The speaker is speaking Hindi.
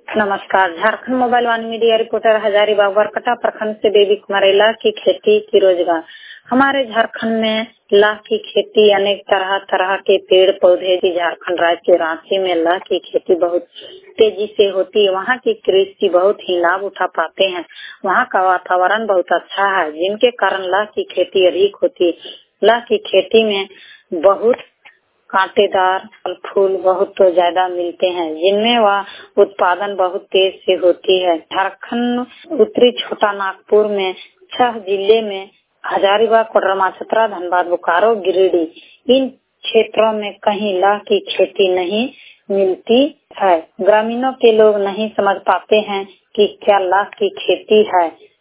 नमस्कार। Jharkhand mobile one media reporter Hazaribagh Barkatha प्रखंड से बेबी कुमारी। लाख की खेती की रोजगार। हमारे झारखंड में लाख की खेती अनेक तरह तरह के पेड़ पौधे की झारखंड राज्य के रांची में लाख की खेती बहुत तेजी से होती है। वहाँ की कृषि बहुत ही लाभ उठा पाते हैं। वहाँ का वातावरण बहुत अच्छा है, जिनके कारण लाख की खेती अधिक होती है। लाख की खेती में बहुत कांटेदार फल फूल बहुत तो ज्यादा मिलते हैं, जिनमें वह उत्पादन बहुत तेज से होती है। झारखंड उत्तरी छोटा नागपुर में 6 जिले में हजारीबाग, कोडरमा, चतरा, धनबाद, बोकारो, गिरिडीह इन क्षेत्रों में कहीं लाख की खेती नहीं मिलती है। ग्रामीणों के लोग नहीं समझ पाते हैं कि क्या लाख की खेती है।